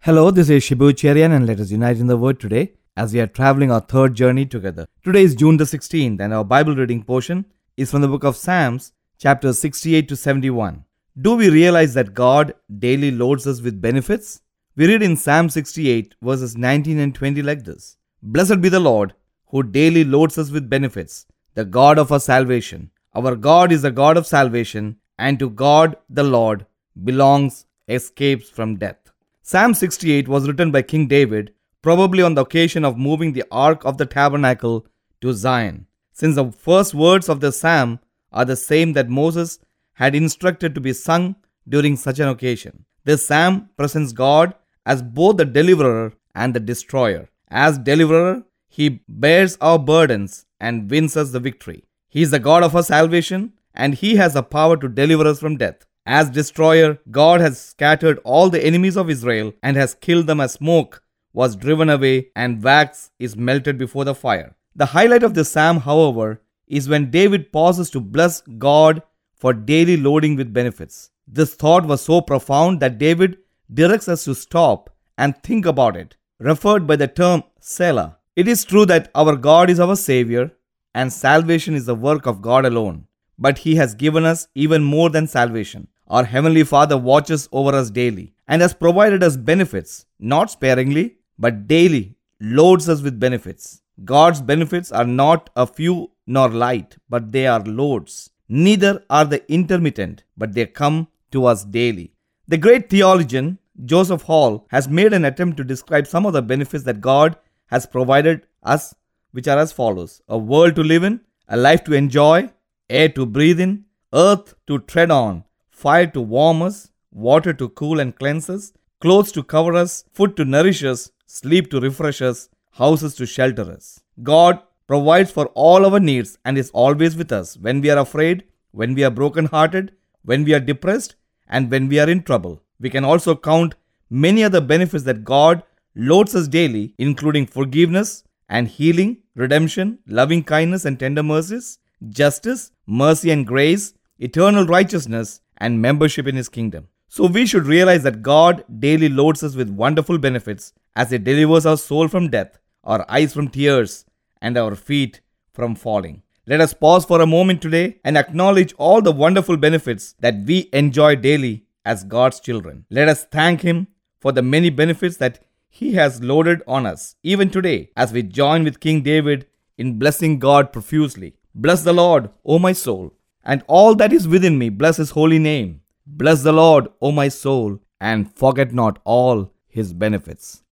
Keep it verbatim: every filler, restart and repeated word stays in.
Hello, this is Shibu Cherian and let us unite in the word today as we are traveling our third journey together. Today is June the sixteenth and our Bible reading portion is from the book of Psalms, chapters sixty-eight to seventy-one. Do we realize that God daily loads us with benefits? We read in Psalm sixty-eight verses nineteen and twenty like this. Blessed be the Lord who daily loads us with benefits, the God of our salvation. Our God is the God of salvation, and to God the Lord belongs escapes from death. Psalm sixty-eight was written by King David, probably on the occasion of moving the Ark of the Tabernacle to Zion, since the first words of the psalm are the same that Moses had instructed to be sung during such an occasion. This psalm presents God as both the deliverer and the destroyer. As deliverer, he bears our burdens and wins us the victory. He is the God of our salvation, and he has the power to deliver us from death. As destroyer, God has scattered all the enemies of Israel and has killed them as smoke was driven away and wax is melted before the fire. The highlight of the psalm, however, is when David pauses to bless God for daily loading with benefits. This thought was so profound that David directs us to stop and think about it, referred by the term Selah. It is true that our God is our Savior and salvation is the work of God alone, but He has given us even more than salvation. Our Heavenly Father watches over us daily and has provided us benefits, not sparingly, but daily loads us with benefits. God's benefits are not a few nor light, but they are loads. Neither are they intermittent, but they come to us daily. The great theologian Joseph Hall has made an attempt to describe some of the benefits that God has provided us, which are as follows: a world to live in, a life to enjoy, air to breathe in, earth to tread on, fire to warm us, water to cool and cleanse us, clothes to cover us, food to nourish us, sleep to refresh us, houses to shelter us. God provides for all our needs and is always with us when we are afraid, when we are brokenhearted, when we are depressed, and when we are in trouble. We can also count many other benefits that God loads us daily, including forgiveness and healing, redemption, loving kindness and tender mercies, justice, mercy and grace, eternal righteousness, and membership in His kingdom. So we should realize that God daily loads us with wonderful benefits as He delivers our soul from death, our eyes from tears, and our feet from falling. Let us pause for a moment today and acknowledge all the wonderful benefits that we enjoy daily as God's children. Let us thank Him for the many benefits that He has loaded on us, even today, as we join with King David in blessing God profusely. Bless the Lord, O my soul, and all that is within me, bless His holy name. Bless the Lord, O my soul, and forget not all His benefits.